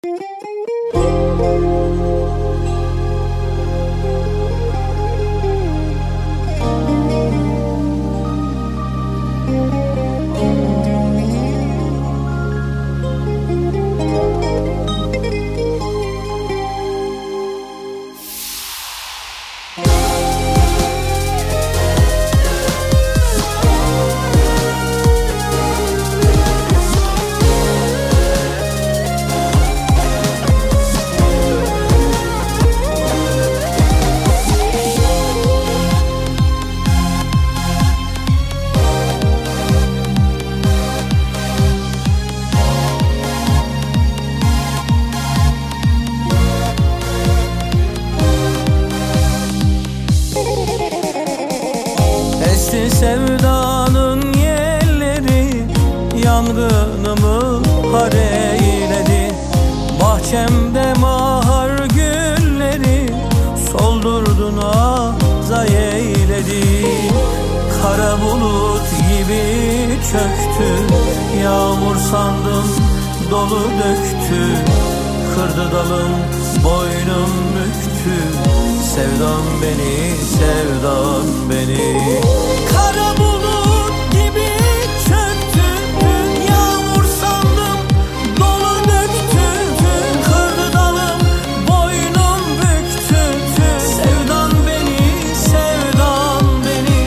Sevdanın yelleri yangınımı har eyledi. Bahçemde mahar gülleri soldurdun azay eyledi. Kara bulut gibi çöktü, yağmur sandım dolu döktü. Kırdı dalım, boynum büktü. Sevdan beni, sevdan beni. Kara bulut gibi çöktü, yağmur sandım dolu döktü. Kırdı dalım, boynum büktü. Sevdan beni, sevdan beni.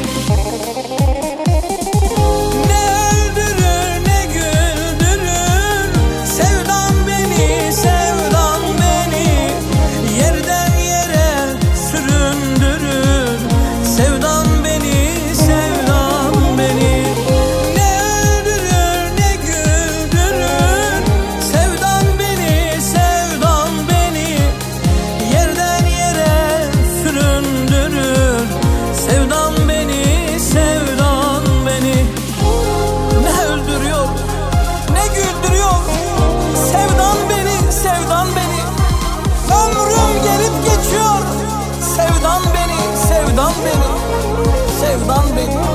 Ne öldürür ne güldürür. Sevdan beni, sevdan beni. Yerden yere süründürür. Sevdan beni, sevdan beni. Ne öldürür ne güldürür. Sevdan beni, sevdan beni. Yerden yere süründürür. Sevdan beni, sevdan beni. Ne öldürüyor ne güldürüyor. Sevdan beni, sevdan beni. Ömrüm gelip geçiyor. Sevdan beni, sevdan beni. Sevdan beni.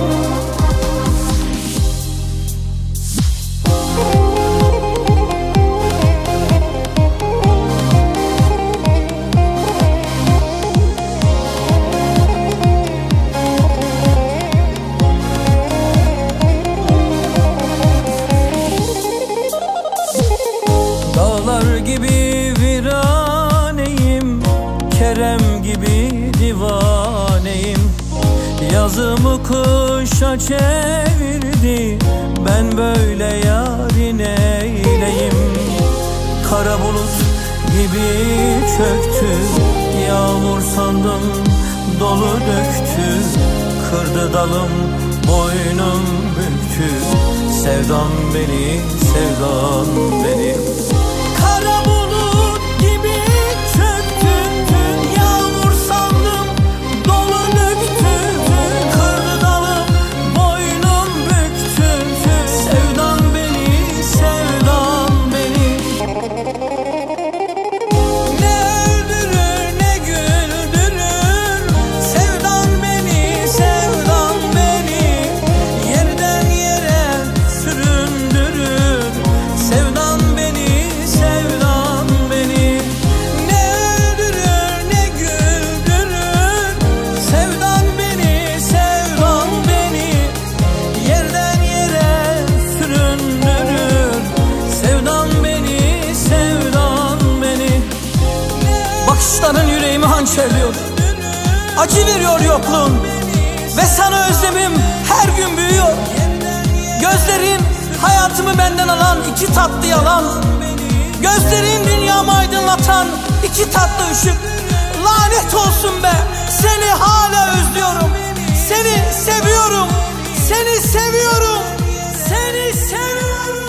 Dağlar gibi viraneyim, Kerem gibi divaneyim. Yazımı kışa çevirdi, ben böyle yarın eyleyim. Kara bulut gibi çöktü, yağmur sandım dolu döktü. Kırdı dalım, boynum büktü. Sevdan beni, sevdan beni. Kara bulut gibi çöktü, yağmur sandım dolu döktü. Kırdı dalım, boynum büktü. Sevdan beni, sevdan beni. Ne öldürür ne güldürür. Sevdan beni, sevdan beni. Yerden yere süründürür. Sevdan beni, sevdan beni. Ne öldürür ne güldürür. Sevdan beni, sevdan beni. Yerden yere süründürür. Sevdan beni, sevdan beni. Bakışların yüreğimi hançerliyor. Acı veriyor yokluğun. Ve sana özlemim her gün büyüyor. Gözlerin hayatımı benden alan iki tatlı yalan. Gözlerin dünyamı aydınlatan iki tatlı ışık. Lanet olsun be, seni hala özlüyorum. Seni seviyorum, seni seviyorum, seni seviyorum.